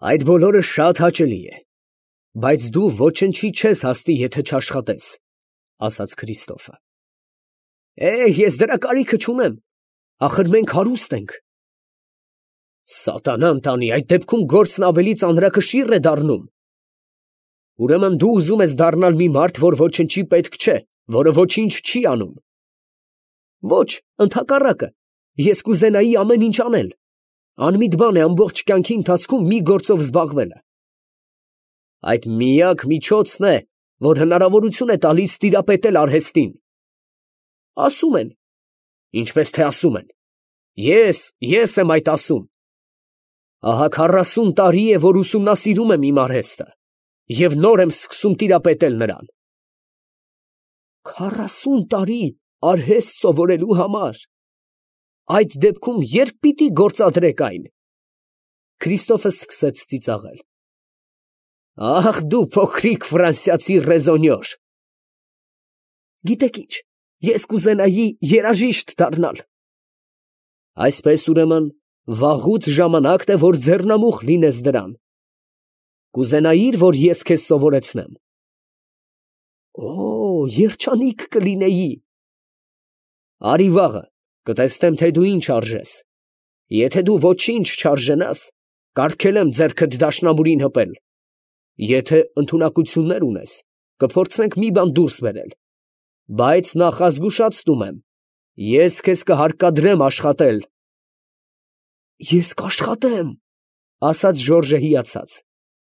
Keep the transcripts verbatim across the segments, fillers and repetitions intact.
Այդ բոլորը շատ հաճելի է, բայց դու ոչնչի չես հասնի, եթե չաշխատես, ասաց Քրիստոֆը։ Է, ես դրա կարիքը չունեմ, ախր մենք հարուստ ենք։ Սատանան տանի, այդ դեպքում գործն ավելի ծանրակշիռ է դառնում։ Ուրեմն դու ուզում ես դառնալ մի մարդ, որ ոչնչի պետք չէ, որը ոչինչ չի անում։ Ոչ, ընդհակառակը, ես կուզենայի ամեն ինչ անել։ Անմիտ բան է ամբողջ կյանքի ընթացքում մի գործով զբաղվելը։ Այդ միակ միջոցն է, որ հնարավորություն է տալիս տիրապետել արհեստին։ Ասում են։ Ինչպես թե ասում են։ Ես, ես եմ այդ ասում։ Ահա քառասուն տարի է, որ ուսումնասիրում եմ իմ արհեստը, և նոր եմ սկսում տիրապետել նրան։ Քառասուն տարի արհեստ սովորելու համար։ Այդ դեպքում երբ պիտի գործադրեք այն։ Քրիստոֆը սկսեց ծիծաղել։ Ահ, դու փոքրիկ ֆրանսիացի ռեզոնյոր։ Գիտեք ինչ, ես կուզենայի երաժիշտ դառնալ։ Այսպես ուրեմն, վաղուց ժամանակն է, որ ձեռնամուխ լինես դրան։ Կուզենայիր, որ ես քեզ սովորեցնեմ։ Օ, երջանիկ կլինեի։ Արի վաղը, կտեսնեմ, թե դու ինչ արժես։ Եթե դու ոչինչ չարժենաս, կարգել եմ ձեռքդ դաշնամուրին հպել։ Եթե ընդունակություններ ունես, կփորձենք մի բան դուրս բերել։ Բայց նախ ազգուշացնում եմ, ես քեզ կհարկադրեմ աշխատել։ Ես կաշխատեմ, ասաց Ժորժը հիացած։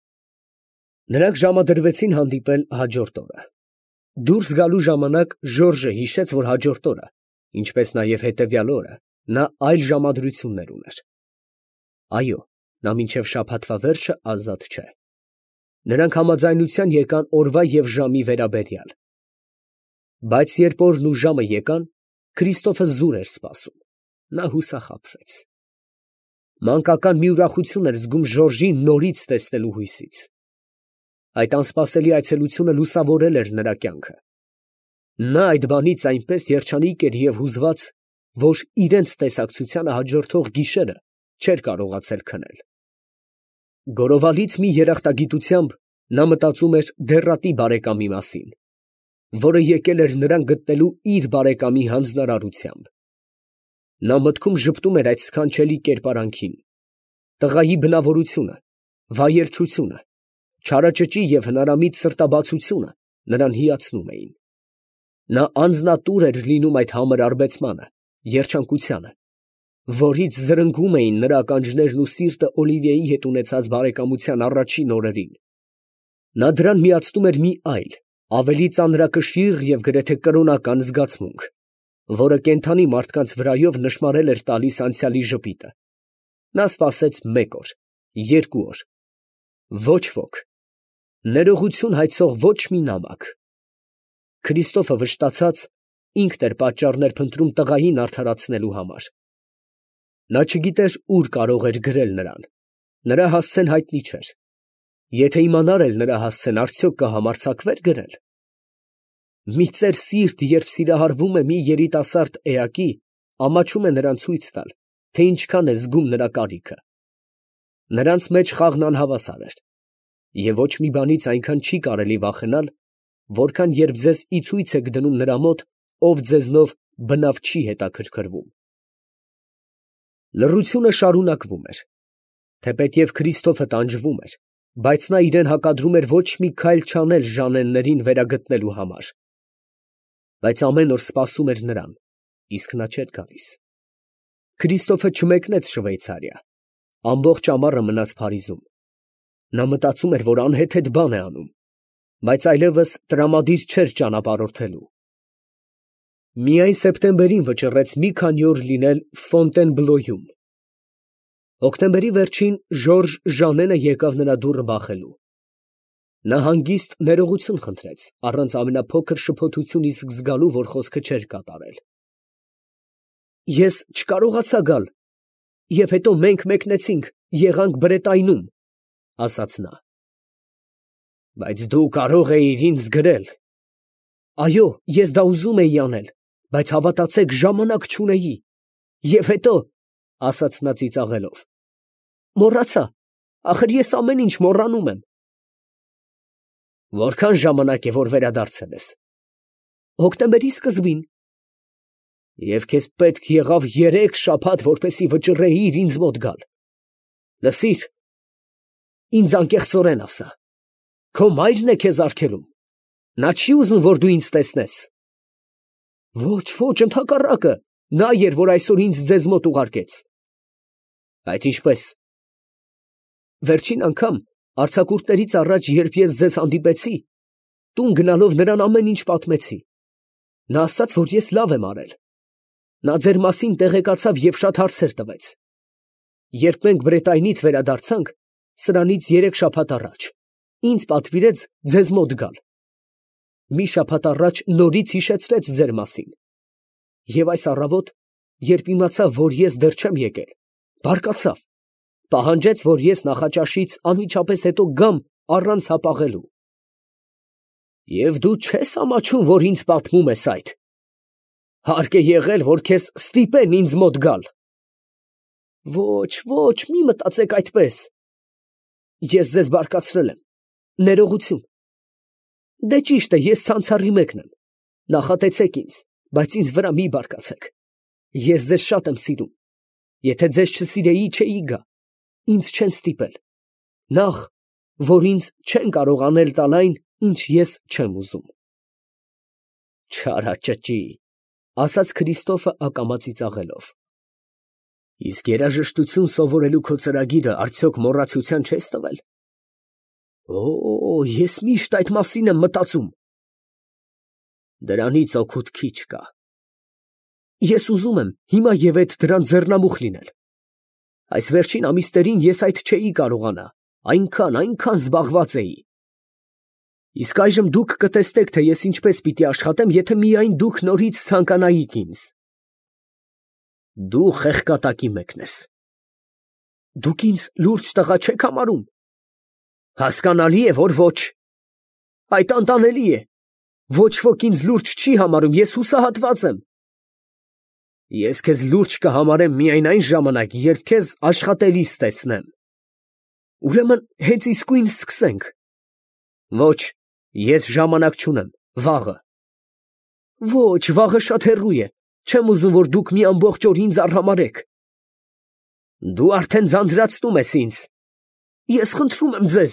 Նրանք ժամադրվեցին հանդիպել հաջորդ օրը։ Դուրս գալու ժամանակ Ժորժը հիշեց, որ հաջորդ օրը, ինչպես նաև հետևյալ օրը, նա այլ ժամադրություններ ուներ։ Այո, նա մինչև շաբաթվա վերջը ազատ չէ։ Նրանք համաձայնության եկան օրվա և ժամի վերաբերյալ։ Բայց երբ օրն ու ժամը եկան, Քրիստոֆը զուր էր սպասում։ Նա հուսախաբվեց։ Մանկական մի ուրախություն էր զգում Ժորժի նորից տեսնելու հույսից։ Այդ անսպասելի այցելությունը լուսավորել էր նրա կյանքը։ Նա այդ բանից այնպես երջանիկ էր և հուզված, որ իրենց տեսակցությանը հաջորդող գիշերը չէր կարողացել քնել։ Գորովալից մի երախտագիտությամբ նա մտածում էր դեռատի բարեկամի մասին, որը եկել էր նրան գտնելու իր բարեկամի հանձնարարությամբ։ Նա մտքում ժպտում էր այդ սքանչելի կերպարանքին։ Տղայի բնավորությունը, վայելչությունը, չարաճճի և հնարամիտ սրտաբացությունը նրան հիացնում էին։ Նա անձնատուր էր լինում այդ համր արբեցմանը, երջանկությանը, որից զրնգում էին նրա ականջներն ու սիրտը Օլիվիեի հետ ունեցած բարեկամության առաջին օրերին։ Նա դրան միացնում էր մի այլ, ավելի ծանրակշիռ և գրեթե կրոնական զգացմունք, որը կենդանի մարդկանց վրայով նշմարել էր տալիս անցյալի ժպիտը։ Նա սպասեց մեկ օր, երկու օր։ Ոչ ոք, ներողություն հայցող ոչ մի նամակ։ Քրիստոֆը վշտացած ինքն էր պատճառներ փնտրում տղային արդարացնելու համար։ Նա չգիտեր ուր կարող էր գրել նրան։ Նրա հասցեն հայտնի չէր։ Եթե իմանար էլ նրա հասցեն, արդյոք կհամարձակվեր գրել։ Մի ծեր սիրտ, երբ սիրահարվում է մի երիտասարդ էակի, ամաչում է նրան ցույց տալ, թե ինչքան է զգում նրա կարիքը։ Նրանց մեջ խաղն անհավասար էր, և ոչ մի բանից այնքան չի կարելի վախենալ, որքան երբ ձեզ ի ցույց եք դնում նրա մոտ, ով ձեզնով բնավ չի հետաքրքրվում։ Լռությունը շարունակվում էր։ Թեպետև Քրիստոֆը տանջվում էր, բայց նա իրեն հակադրում էր ոչ մի քայլ չանել Ժանեններին վերագտնելու համար։ Բայց ամեն օր սպասում էր նրան, իսկ նա չէր գալիս։ Քրիստոֆը չմեկնեց Շվեյցարիա, ամբողջ ամառը մնաց Փարիզում։ Նա մտածում էր, որ անհեթեթ բան է անում, բայց այլևս տրամադիր չէր ճանապարհորդելու։ Միայն սեպտեմբերին վճռեց մի քանի օր լինել Ֆոնտենբլոյում։ Հոկտեմբերի վերջին Ժորժ Ժանենը եկավ նրա դուռը բախելու։ Նա հանգիստ ներողություն խնդրեց, առանց ամենափոքր շփոթություն իսկ զգալու, որ խոսքը չէր կատարել։ Ես չկարողացա գալ, և հետո մենք մեկնեցինք, եղանք Բրետայնում, ասաց նա։ Բայց դու կարող էիր ինձ գրել։ Այո, ես դա ուզում էի անել, բայց հավատացեք, ժամանակ չունեի։ Եվ հետո, ասաց նա ծիծաղելով, մոռացա, ախր ես ամեն ինչ մոռանում եմ։ Որքան ժամանակ է, որ վերադարձել ես։ Հոկտեմբերի սկզբին։ Եվ քեզ պետք եղավ երեք շաբաթ, որպեսի վճռեիր ինձ մոտ գալ։ Լսիր, ինձ անկեղծորեն ասա, քո մայրն է քեզ արգելում։ Նա չի ուզում, որ դու ինձ տեսնես։ Ոչ, ոչ, ընդհակառակը, նա էր, որ այսօր ինձ ձեզ մոտ ուղարկեց։ Այդ ինչպես։ Վերջին անգամ արձակուրդներից առաջ, երբ ես ձեզ հանդիպեցի, տուն գնալով նրան ամեն ինչ պատմեցի։ Նա ասաց, որ ես լավ եմ արել։ Նա ձեր մասին տեղեկացավ և շատ հարցեր տվեց։ Երբ մենք Բրետայնից վերադարձանք, սրանից երեք շաբաթ առաջ, ինձ պատվիրեց ձեզ մոտ գալ։ Մի շաբաթ առաջ նորից հիշեցրեց ձեր մասին։ Եվ այս առավոտ, երբ իմացավ, որ ես դեռ չեմ եկել, բարկացավ, պահանջեց, որ ես նախաճաշից անմիջապես հետո գամ առանց հապաղելու։ Եվ դու չես ամաչում, որ ինձ պատմում ես այդ։ Հարկ է եղել, որ քեզ ստիպեն ինձ մոտ գալ։ Ոչ, ոչ, մի մտածեք այդպես։ Ես ձեզ բարկացրել եմ։ Ներողություն։ Դե ճիշտ է, ես ցանցառի մեկն եմ։ Նախատեցեք ինձ, բայց ինձ վրա մի բարկացեք։ Ես ձեզ շատ եմ սիրում։ Եթե ձեզ չսիրեի, չէի գա։ Ինձ չեն ստիպել։ Նախ, որ ինձ չեն կարող անել տալ այն, ինչ ես չեմ ուզում։ Չարաճճի, ասաց Քրիստոֆը ակամա ծիծաղելով։ Իսկ երաժշտություն սովորելու քո ծրագիրը արդյոք մոռացության չես տվել։ Օ, ես միշտ այդ մասին եմ մտածում։ Դրանից օգուտ քիչ կա։ Ես ուզում եմ հիմա և այդ դրան ձեռնամուխ լինել։ Այս վերջին ամիսներին ես այդ չէի կարողանա, այնքան, այնքան զբաղված էի։ Իսկ այժմ դուք կտեսնեք, թե ես ինչպես պիտի աշխատեմ, եթե միայն դուք նորից ցանկանայիք ինձ։ Դու խեղկատակի մեկն ես։ Դուք ինձ լուրջ տղա չեք համարում։ Հասկանալի է, որ ոչ։ Այդ անտանելի է։ Ոչ ոք ինձ լուրջ չի համարում, ես հուսահատված եմ։ Ես քեզ լուրջ կհամարեմ միայն այն ժամանակ, երբ քեզ աշխատելիս տեսնեմ։ Ուրեմն հենց իսկույն սկսենք։ Ոչ, ես ժամանակ չունեմ, վաղը։ Ոչ, վաղը շատ հեռու է։ Չեմ ուզում, որ դուք մի ամբողջ օր ինձ արհամարհեք։ Դու արդեն ձանձրացնում ես ինձ։ Ես խնդրում եմ ձեզ։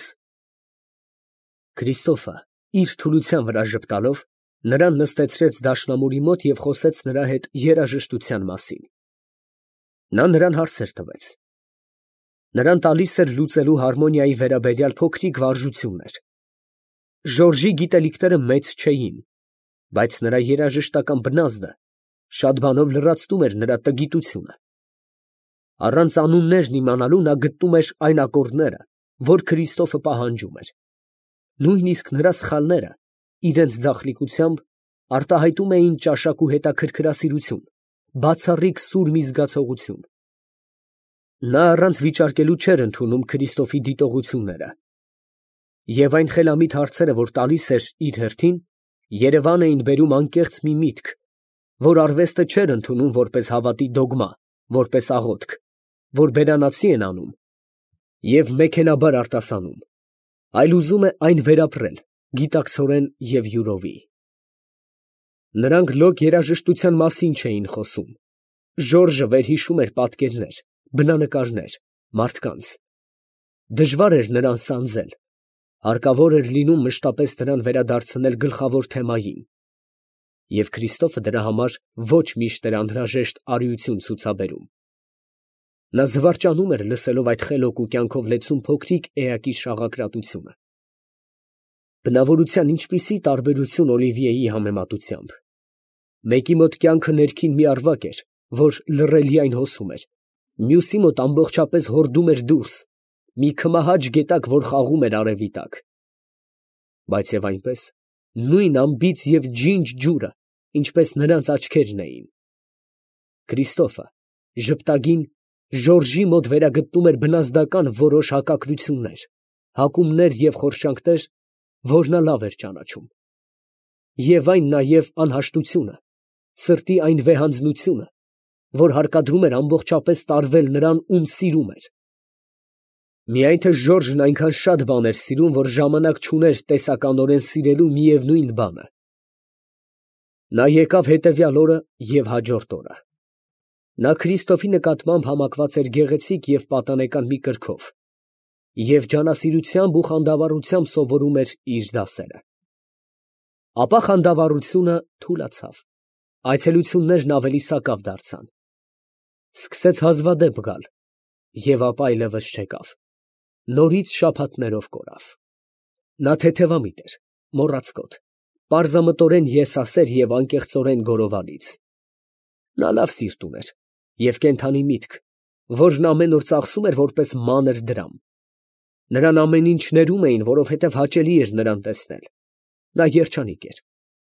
Քրիստոֆը, իր թուլության վրա ժպտալով, նրան նստեցրեց դաշնամուրի մոտ և խոսեց նրա հետ երաժշտության մասին։ Նա նրան հարցեր տվեց։ Նրան տալիս էր լուծելու հարմոնիայի վերաբերյալ փոքրիկ վարժություններ։ Ժորժի գիտելիքները մեծ չէին, բայց նրա երաժշտական բնազդը շատ բանով լրացնում էր նրա տգիտությունը։ Առանց անուններն իմանալու նա գտնում էր այն ակորդները, որ Քրիստոֆը պահանջում էր։ Նույնիսկ նրա սխալները, իրենց ձախլիկությամբ, արտահայտում էին ճաշակու հետաքրքրասիրություն, բացառիկ սուր մի զգացողություն։ Նա առանց վիճարկելու չէր ընդունում Քրիստոֆի դիտողությունները։ Եվ այն խելամիտ հարցերը, որ տալիս էր իր հերթին, Երևան էին բերում անկեղծ մի միտք, որ արվեստը չէր ընդունում որպես հավատի դոգմա, որպես աղոթք, որ բերանացի են անում և մեքենաբար արտասանում, այլ ուզում է այն վերապրել գիտակցորեն և յուրովի։ Նրանք լոկ երաժշտության մասին չէին խոսում։ Ժորժը վերհիշում էր պատկերներ, բնանկարներ, մարդկանց։ Դժվար էր նրան սանձել, հարկավոր էր լինում մշտապես նրան վերադարձնել գլխավոր թեմային։ Եվ Քրիստոֆը դրա համար ոչ միշտ էր անհրաժեշտ արիություն ցուցաբերում։ Նա զվարճանում էր լսելով այդ խելոք ու կյանքով լեցուն փոքրիկ էակի շաղակրատությունը։ Բնավորության ինչպիսի տարբերություն Օլիվիեի համեմատությամբ։ Մեկի մոտ կյանքը ներքին մի առվակ էր, որ լռելիայն հոսում էր, մյուսի մոտ ամբողջապես հորդում էր դուրս, մի քմահաճ գետակ, որ խաղում էր արևի տակ։ Բայց և այնպես, նույն անբիծ և ջինջ ջուրը, ինչպես նրանց աչքերն էին։ Քրիստոֆը ժպտագին Ժորժի մոտ վերագտնում էր բնազդական որոշ հակակրություններ, հակումներ և խորշանքներ, որ նա լավ էր ճանաչում։ Եվ այն նաև անհաշտությունը, սրտի այն վեհանձնությունը, որ հարկադրում էր ամբողջապես տարվել նրան, ում սիրում էր։ Միայն թե Ժորժն այնքան շատ բան էր սիրում, որ ժամանակ չուներ տեսականորեն սիրելու միևնույն բանը։ Նա եկավ հետևյալ օրը և հաջորդ օրը։ Նա Քրիստոֆի նկատմամբ համակված էր գեղեցիկ և պատանեկան մի կրքով և ջանասիրությամբ ու խանդավառությամբ սովորում էր իր դասերը։ Ապա խանդավառությունը թուլացավ, այցելություններն ավելի սակավ դարձան։ Սկսեց հազվադեպ գալ և ապա այլևս չեկավ, նորից շաբաթներով կորավ։ Նա թեթևամիտ էր, մոռացկոտ, պարզամտորեն եսասեր և անկեղծորեն գորովանից։ Նա լավ սիրտ ուներ և կենդանի միտք, որն ամեն օր ծախսում էր որպես մանր դրամ։ Նրան ամեն ինչ ներում էին, որովհետև հաճելի էր նրան տեսնել։ Նա երջանիկ էր։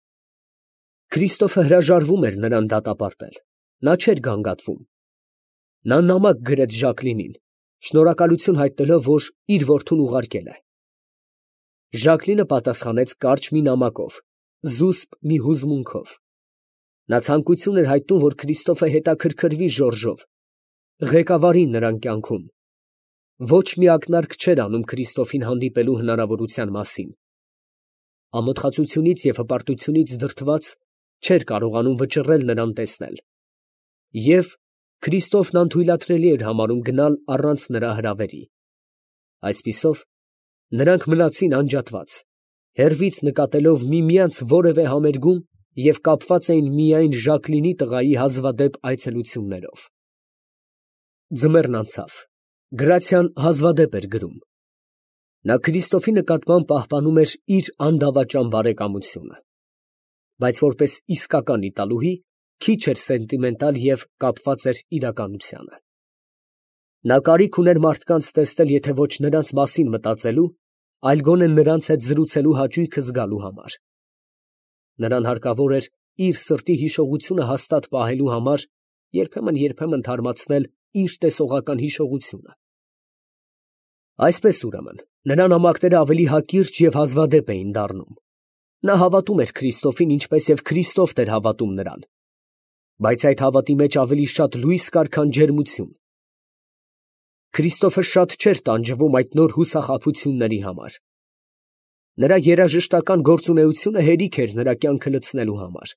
Քրիստոֆը հրաժարվում էր նրան դատապարտել, նա չէր գանգատվում։ Նա նամակ գրեց Ժակլինին, շնորհակալություն հայտնելով, որ իր որդուն ուղարկել է։ Ժակլինը պատասխանեց կարճ մի նամակով, զուսպ մի հուզմունքով։ Նա ցանկություն էր հայտնում, որ Քրիստոֆը հետաքրքրվի Ժորժով, ղեկավարի նրան կյանքում։ Ոչ մի ակնարկ չէր անում Քրիստոֆին հանդիպելու հնարավորության մասին։ Ամոթխածությունից և հպարտությունից դրդված չէր կարողանում վճռել նրան տեսնել, և Քրիստոֆն անթույլատրելի էր համարում գնալ առանց նրա հրավերի։ Այսպիսով, նրանք մնացին անջատված, հեռվից նկատելով միմյանց որևէ համերգում և կապված էին միայն Ժակլինի տղայի հազվադեպ այցելություններով։ Ձմեռն անցավ, Գրացիան հազվադեպ էր գրում։ Նա Քրիստոֆի նկատմամբ պահպանում էր իր անդավաճան բարեկամությունը, բայց որպես իսկական իտալուհի քիչ էր սենտիմենտալ և կապված էր իրականությանը։ Նա կարիք ուներ մարդկանց տեսնել եթե ոչ նրանց մասին մտածելու, այլ գոնե նրանց հետ զրուցելու հաճույքը զգալու համար։ Նրան հարկավոր էր իր սրտի հիշողությունը հաստատ պահելու համար երբեմն֊երբեմն թարմացնել իր տեսողական հիշողությունը։ Այսպես, ուրեմն, նրա նամակները ավելի հակիրճ և հազվադեպ էին դառնում։ Նա հավատում էր Քրիստոֆին, ինչպես և Քրիստոֆն էր հավատում նրան, բայց այդ հավատի մեջ ավելի շատ լույս կար, քան ջերմություն։ Քրիստոֆը շատ չէր տանջվում այդ նոր հուսախաբությունների համար։ Նրա երաժշտական գործունեությունը հերիք էր նրա կյանքը լցնելու համար։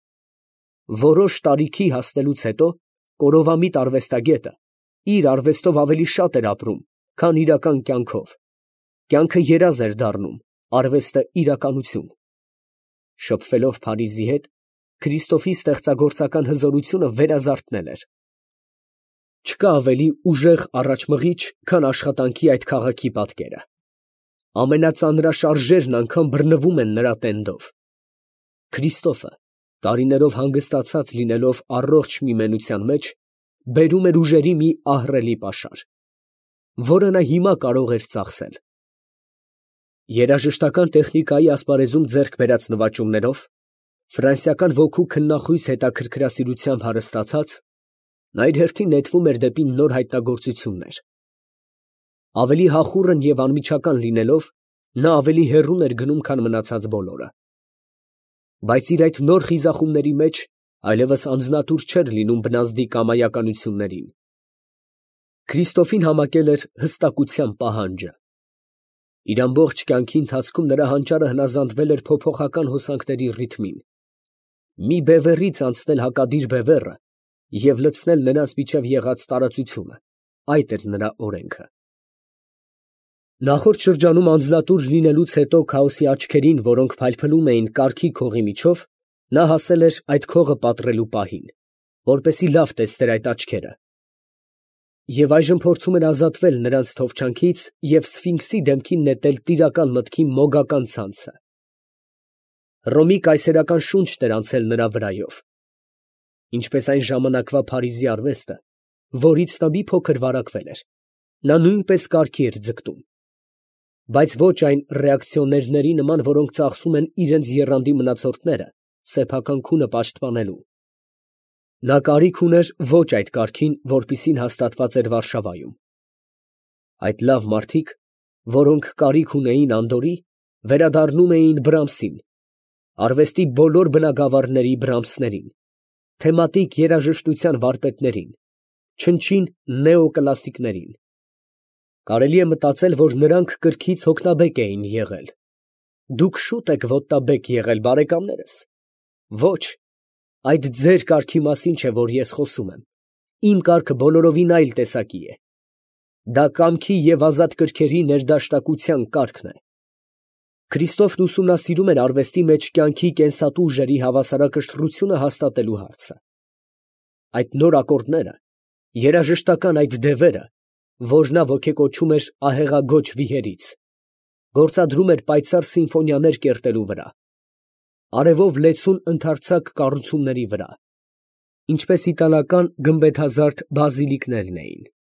Որոշ տարիքի հասնելուց հետո կորովամիտ արվեստագետը իր արվեստով ավելի շատ էր ապրում, քան իրական կյանքով։ Կյանքը երազ էր դառնում, արվեստը իրականություն։ Շփվելով Փարիզի հետ, Քրիստոֆի ստեղծագործական հզորությունը վերազարթնել էր։ Չկա ավելի ուժեղ առաջմղիչ, քան աշխատանքի այդ քաղաքի պատկերը։ Ամենածանրաշարժերն անգամ բռնվում են նրա տենդով։ Քրիստոֆը, տարիներով հանգստացած լինելով առողջ մի մենության մեջ, բերում էր ուժերի մի ահռելի պաշար, որը նա հիմա կարող էր ծախսել։ Երաժշտական տեխնիկայի ասպարեզում ձեռք բերած նվաճումներով, ֆրանսիական ոգու քննախույս հետաքրքրասիրությամբ հարստացած, նա իր հերթին նետվում էր դեպի նոր հայտնագործություններ։ Ավելի հախուռն և անմիջական լինելով, նա ավելի հեռուն էր գնում, քան մնացած բոլորը։ Բայց իր այդ նոր խիզախումների մեջ այլևս անձնատուր չէր լինում բնազդի կամայականություններին։ Քրիստոֆին համակել էր հստակության պահանջը։ Իր ամբողջ կյանքի ընթացքում նրա հանճարը հնազանդվել էր փոփոխական հոսանքների ռիթմին։ Մի բևեռից անցնել հակադիր բևեռը և լցնել նրանց միջև եղած տարածությունը, այդ էր նրա օրենքը։ Նախորդ շրջանում անձնատուր լինելուց հետո քաոսի աչքերին, որոնք փայլփլում էին կարգի քողի միջով, նա հասել էր այդ քողը պատռելու պահին, որպեսզի լավ տեսներ այդ աչքերը, և այժմ փորձում էր ազատվել նրանց թովչանքից և սֆինքսի դեմքին նետել տիրական մտքի մոգական ցանցը։ Հռոմի կայսերական շունչն էր անցել նրա վրայով, ինչպես այն ժամանակվա Փարիզի արվեստը, որից նա մի փոքր վարակվել էր, նա նույնպես կարգի էր ձգտում, բայց ոչ այն ռեակցիոներների նման, որոնք ծախսում են իրենց եռանդի մնացորդները սեփական քունը պաշտպանելու։ Նա կարիք ուներ ոչ այդ կարգին, որպիսին հաստատված էր Վարշավայում։ Այդ լավ մարդիկ, որոնք կարիք ունեին անդորրի, վերադառնում էին Բրամսին, արվեստի բոլոր բնագավառների Բրամսներին, թեմատիկ երաժշտության վարպետներին, չնչին նեոկլասիկներին։ Կարելի է մտածել, որ նրանք կրքից հոգնաբեկ էին եղել։ Դուք շուտ եք ոտաբեկ եղել, բարեկամներս։ Ոչ, այդ ձեր կարգի մասին չէ, որ ես խոսում եմ, իմ կարգը բոլորովին այլ տեսակի է։ Դա կամքի և ազատ կրքերի ներդաշնակության կարգն է։ Քրիստոֆն ուսումնասիրում էր արվեստի մեջ կյանքի կենսատու ուժերի հավասարակշռությունը հաստատելու հարցը։ Այդ նոր ակորդները, երաժշտական այդ դևերը, որ նա ոգեկոչում էր ահեղագոչ վիհերից, գործադրում էր պայծառ սիմֆոնիաներ կերտելու վրա, արևով լեցուն ընդարձակ կառուցումների վրա, ինչպես իտալական գմբեթազարդ բազիլիկներն էին։